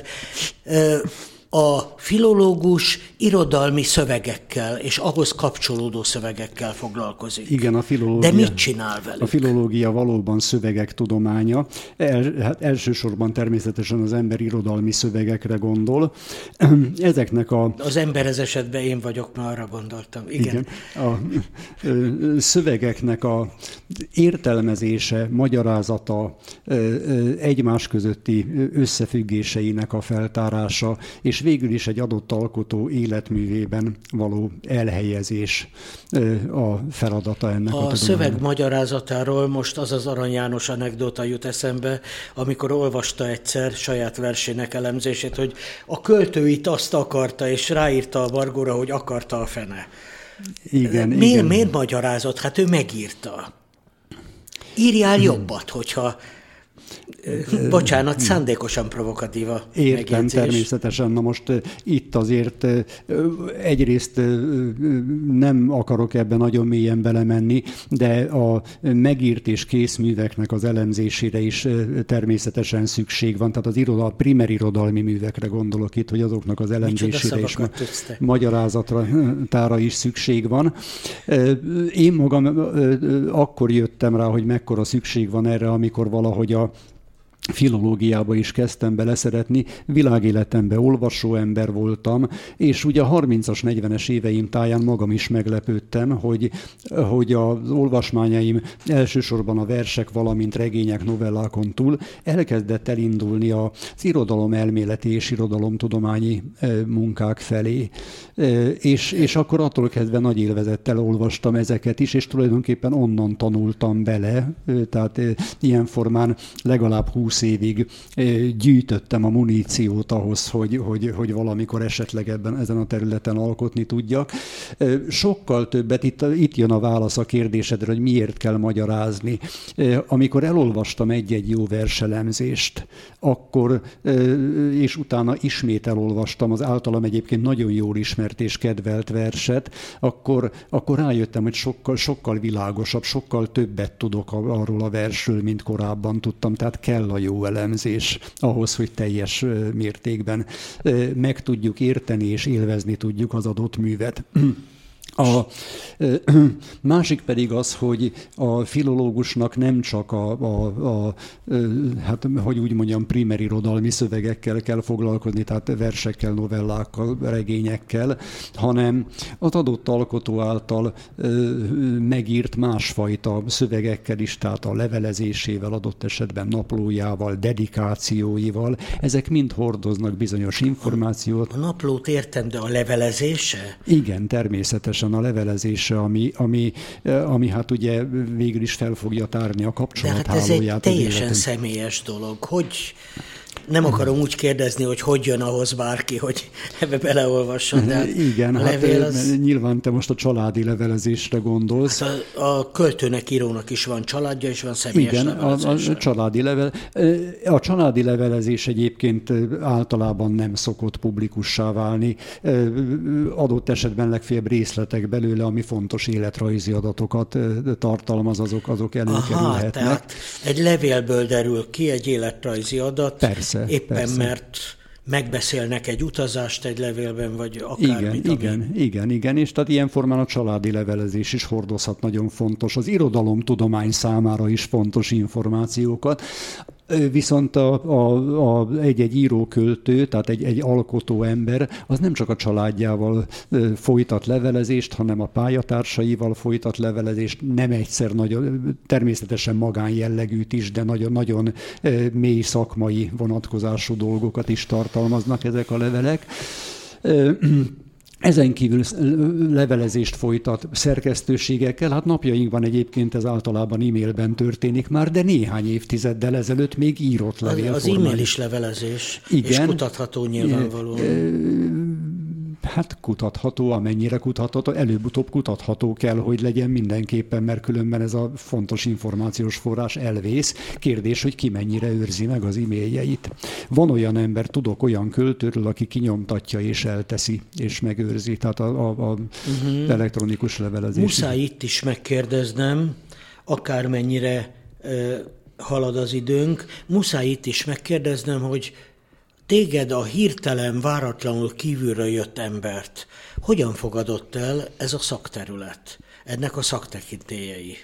S2: A filológus irodalmi szövegekkel és ahhoz kapcsolódó szövegekkel foglalkozik.
S3: Igen, a filológia.
S2: De mit csinál velük?
S3: A filológia valóban szövegek tudománya. El, hát elsősorban természetesen az ember irodalmi szövegekre gondol. Ezeknek a...
S2: Az ember ez esetben én vagyok, már arra gondoltam. Igen.
S3: Igen. A ö, szövegeknek a értelmezése, magyarázata, egymás közötti összefüggéseinek a feltárása, és végül is egy adott alkotó életművében való elhelyezés a feladata ennek a, a
S2: szöveg magyarázatáról most az az Arany János anekdóta jut eszembe, amikor olvasta egyszer saját versének elemzését, hogy a költő itt azt akarta, és ráírta a Bargóra, hogy akarta a fene.
S3: Igen,
S2: miért,
S3: igen.
S2: miért magyarázott? Hát ő megírta. Írjál jobbat, hogyha... Bocsánat, szándékosan provokatíva
S3: Értem,
S2: megjegyzés.
S3: természetesen. Na most itt azért egyrészt nem akarok ebben nagyon mélyen belemenni, de a megírt és kész műveknek az elemzésére is természetesen szükség van. Tehát az irodal, primer irodalmi művekre gondolok itt, hogy azoknak az elemzésére és magyarázatára is szükség van. Én magam akkor jöttem rá, hogy mekkora szükség van erre, amikor valahogy a filológiába is kezdtem beleszeretni, világéletemben olvasó ember voltam, és ugye a harmincas, negyvenes éveim táján magam is meglepődtem, hogy, hogy az olvasmányaim elsősorban a versek, valamint regények, novellákon túl elkezdett elindulni az irodalomelméleti és irodalomtudományi munkák felé. És, és akkor attól kezdve nagy élvezettel olvastam ezeket is, és tulajdonképpen onnan tanultam bele, tehát ilyen formán legalább húsz évig gyűjtöttem a muníciót ahhoz, hogy, hogy, hogy valamikor esetleg ebben, ezen a területen alkotni tudjak. Sokkal többet, itt, itt jön a válasz a kérdésedre, hogy miért kell magyarázni. Amikor elolvastam egy-egy jó verselemzést, akkor, és utána ismét elolvastam az általam egyébként nagyon jól ismert és kedvelt verset, akkor, akkor rájöttem, hogy sokkal, sokkal világosabb, sokkal többet tudok arról a versről, mint korábban tudtam. Tehát kell a jó elemzés ahhoz, hogy teljes mértékben meg tudjuk érteni és élvezni tudjuk az adott művet. A másik pedig az, hogy a filológusnak nem csak a, a, a hát, hogy úgy mondjam, primer irodalmi szövegekkel kell foglalkozni, tehát versekkel, novellákkal, regényekkel, hanem az adott alkotó által megírt másfajta szövegekkel is, tehát a levelezésével, adott esetben naplójával, dedikációival. Ezek mind hordoznak bizonyos információt.
S2: A naplót értem, de a levelezése?
S3: Igen, természetesen. A levelezése, ami, ami, ami hát ugye végül is fel fogja tárni a kapcsolathálóját.
S2: De hát ez egy teljesen személyes dolog. Hogy nem akarom úgy kérdezni, hogy hogy jön ahhoz bárki, hogy ebbe beleolvasson. De
S3: igen,
S2: a
S3: hát
S2: az...
S3: nyilván te most a családi levelezésre gondolsz.
S2: Hát a, a költőnek, írónak is van családja, és van személyes
S3: igen,
S2: levelezése.
S3: A, a, családi level, a családi levelezés egyébként általában nem szokott publikussá válni. Adott esetben legfeljebb részletek belőle, ami fontos életrajzi adatokat tartalmaz, azok, azok előkerülhetnek.
S2: Aha, tehát egy levélből derül ki egy életrajzi adat,
S3: persze,
S2: éppen
S3: persze.
S2: mert megbeszélnek egy utazást egy levélben, vagy akármit.
S3: Igen, igen, ami... igen, igen, és tehát ilyen formán a családi levelezés is hordozhat nagyon fontos, az irodalomtudomány számára is fontos információkat. Viszont a, a, a, egy-egy íróköltő, tehát egy, egy alkotó ember, az nem csak a családjával folytat levelezést, hanem a pályatársaival folytat levelezést, nem egyszer nagyon, természetesen magánjellegűt is, de nagyon, nagyon mély szakmai vonatkozású dolgokat is tartalmaznak ezek a levelek. Ezen kívül levelezést folytat szerkesztőségekkel, hát napjainkban egyébként ez általában e-mailben történik már, de néhány évtizeddel ezelőtt még írott levél.
S2: Az e-mail is levelezés, igen, és kutatható nyilvánvalóan.
S3: Hát kutatható, amennyire kutatható, előbb-utóbb kutatható kell, hogy legyen mindenképpen, mert különben ez a fontos információs forrás elvész. Kérdés, hogy ki mennyire őrzi meg az e-mailjeit. Van olyan ember, tudok olyan költőről, aki kinyomtatja és elteszi, és megőrzi, tehát a, a, a uh-huh. elektronikus levelezés.
S2: Muszáj itt is megkérdeznem, akármennyire uh, halad az időnk, muszáj itt is megkérdeznem, hogy téged, a hirtelen, váratlanul kívülről jött embert hogyan fogadott el ez a szakterület, ennek a szaktekintélyei?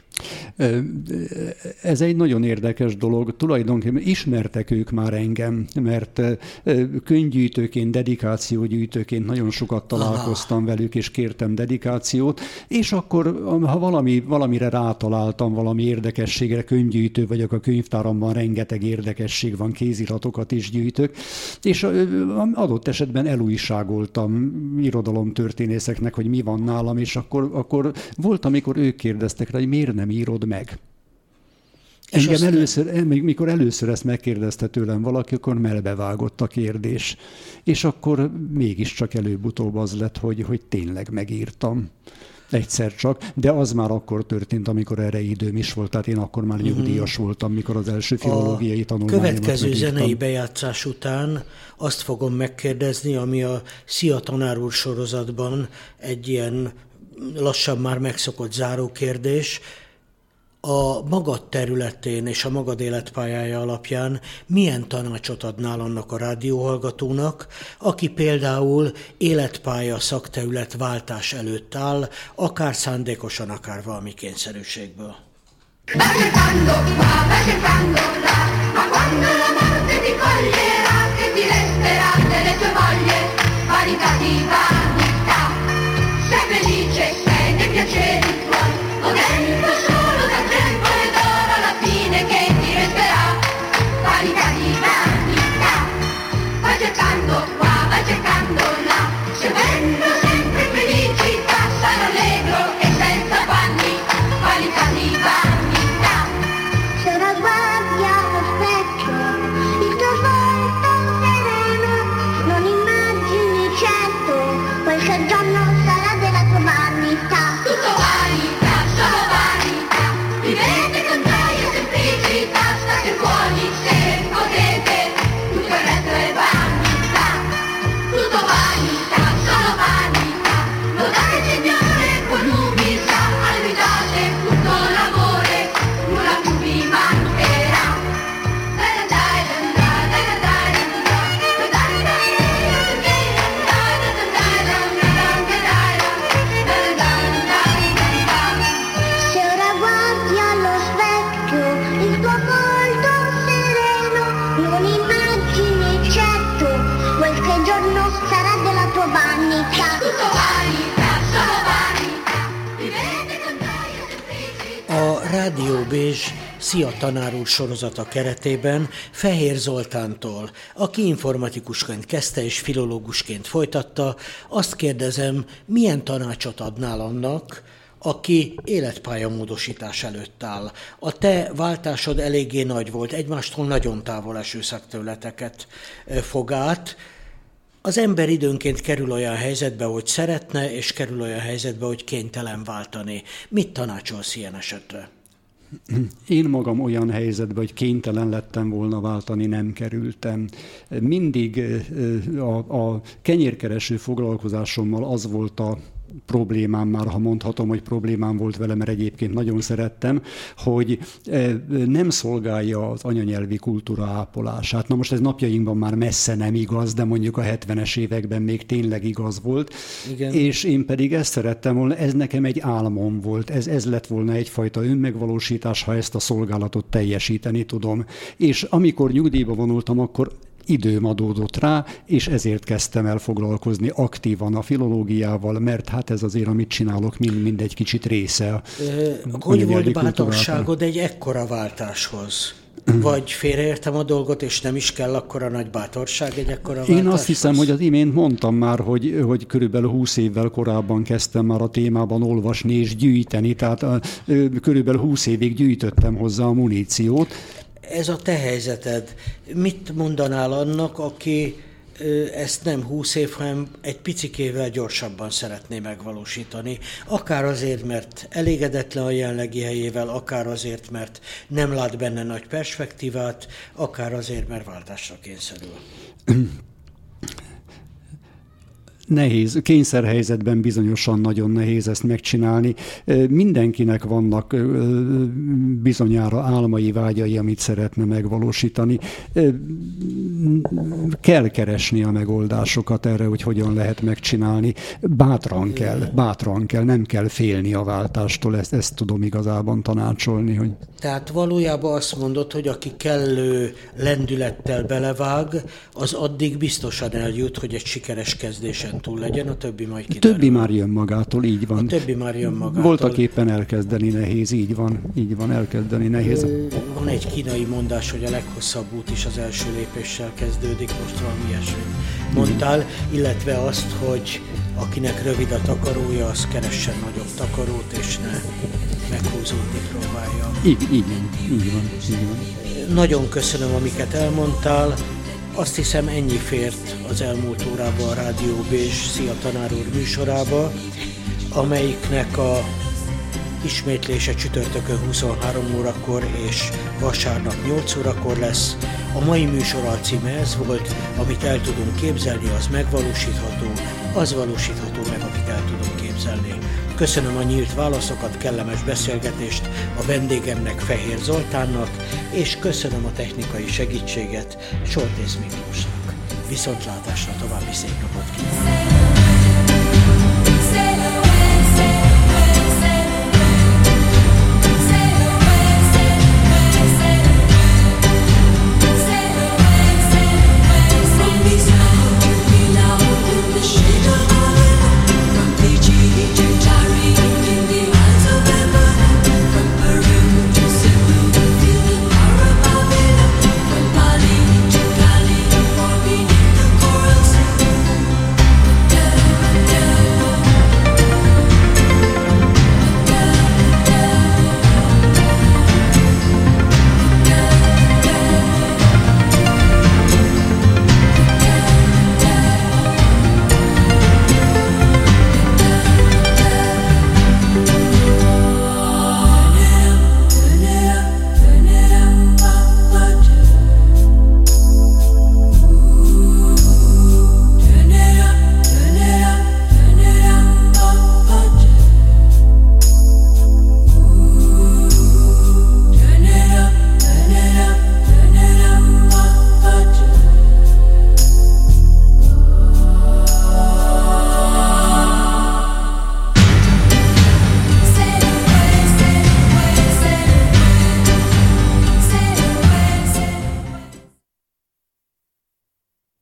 S3: Ez egy nagyon érdekes dolog. Tulajdonképpen ismertek ők már engem, mert könyvgyűjtőként, dedikációgyűjtőként nagyon sokat találkoztam Aha. velük, és kértem dedikációt, és akkor, ha valami, valamire rátaláltam, valami érdekességre, könyvgyűjtő vagyok, a könyvtáramban rengeteg érdekesség van, kéziratokat is gyűjtök, és adott esetben elújságoltam irodalomtörténészeknek, hogy mi van nálam, és akkor, akkor volt, amikor ők kérdeztek rá, hogy miért nem írod meg. És Engem először, mikor először ezt megkérdezte tőlem valaki, akkor melbevágott a kérdés. És akkor mégiscsak előbb-utóbb az lett, hogy, hogy tényleg megírtam. Egyszer csak, de az már akkor történt, amikor erre időm is volt, tehát én akkor már nyugdíjas voltam, mikor az első filológiai tanulmányomat megírtam.
S2: Következő zenei bejátszás után azt fogom megkérdezni, ami a Szia tanár úr sorozatban egy ilyen lassan már megszokott zárókérdés. A magad területén és a magad életpályája alapján milyen tanácsot adnál annak a rádióhallgatónak, aki például életpálya szakterület váltás előtt áll, akár szándékosan, akár valami kényszerűségből? Rádió Bézs Szia tanár úr sorozata keretében Fehér Zoltántól, aki informatikusként kezdte és filológusként folytatta, azt kérdezem, milyen tanácsot adnál annak, aki életpályamódosítás előtt áll. A te váltásod eléggé nagy volt, egymástól nagyon távol eső szakterületeket fog át. Az ember időnként kerül olyan helyzetbe, hogy szeretne, és kerül olyan helyzetbe, hogy kénytelen váltani. Mit tanácsolsz ilyen esetre?
S3: Én magam olyan helyzetben, hogy kénytelen lettem volna váltani, nem kerültem. Mindig a, a kenyérkereső foglalkozásommal az volt a problémám, már ha mondhatom, hogy problémám volt vele, mert egyébként nagyon szerettem, hogy nem szolgálja az anyanyelvi kultúra ápolását. Na most ez napjainkban már messze nem igaz, de mondjuk a hetvenes években még tényleg igaz volt. Igen. És én pedig ezt szerettem volna, ez nekem egy álmom volt, ez, ez lett volna egyfajta önmegvalósítás, ha ezt a szolgálatot teljesíteni tudom. És amikor nyugdíjba vonultam, akkor időm adódott rá, és ezért kezdtem el foglalkozni aktívan a filológiával, mert hát ez azért, amit csinálok, mind, mind egy kicsit része.
S2: Hogy volt bátorságod egy ekkora váltáshoz? Vagy félreértem a dolgot, és nem is kell akkora nagy bátorság egy ekkora váltáshoz?
S3: Én azt hiszem, hogy az imént mondtam már, hogy, hogy körülbelül húsz évvel korábban kezdtem már a témában olvasni és gyűjteni, tehát a, körülbelül húsz évig gyűjtöttem hozzá a muníciót.
S2: Ez a te helyzeted. Mit mondanál annak, aki ezt nem húsz év, hanem egy picikével gyorsabban szeretné megvalósítani. Akár azért, mert elégedetlen a jelenlegi helyével, akár azért, mert nem lát benne nagy perspektívát, akár azért, mert váltásra kényszerül.
S3: Nehéz, kényszerhelyzetben bizonyosan nagyon nehéz ezt megcsinálni. Mindenkinek vannak bizonyára álmai, vágyai, amit szeretne megvalósítani. Kell keresni a megoldásokat erre, hogy hogyan lehet megcsinálni. Bátran kell, bátran kell, nem kell félni a váltástól, ezt, ezt tudom igazában tanácsolni. Hogy...
S2: Tehát valójában azt mondod, hogy aki kellő lendülettel belevág, az addig biztosan eljut, hogy egy sikeres kezdésen túl legyen, a többi majd kiderül.
S3: A többi már jön magától, így van.
S2: A többi már jön magától.
S3: Voltak éppen elkezdeni nehéz, így van, így van, elkezdeni nehéz.
S2: Van egy kínai mondás, hogy a leghosszabb út is az első lépéssel kezdődik, most valami ilyesmit mondtál, illetve azt, hogy akinek rövid a takarója, az keressen nagyobb takarót, és ne meghúzódni próbálja.
S3: Így, így van, így van, így van.
S2: Nagyon köszönöm, amiket elmondtál. Azt hiszem, ennyi fért az elmúlt órában a Rádió Bézs Szia Tanár úr műsorába, amelyiknek a ismétlése csütörtökön huszonhárom órakor és vasárnap nyolc órakor lesz. A mai műsor alcíme ez volt, amit el tudunk képzelni, az megvalósítható, az valósítható meg, amit el tudunk képzelni. Köszönöm a nyílt válaszokat, kellemes beszélgetést a vendégemnek, Fehér Zoltánnak, és köszönöm a technikai segítséget Soltész Miklósnak. Viszontlátásra, további szép napot kívánok!